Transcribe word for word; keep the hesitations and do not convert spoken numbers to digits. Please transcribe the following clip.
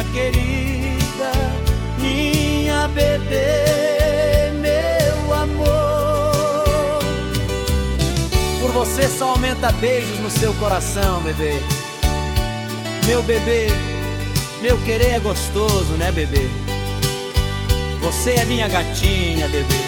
querida, minha bebê, meu amor. Por você só aumenta beijos no seu coração, bebê. Meu bebê, meu querer é gostoso, né, bebê? Você é minha gatinha, bebê.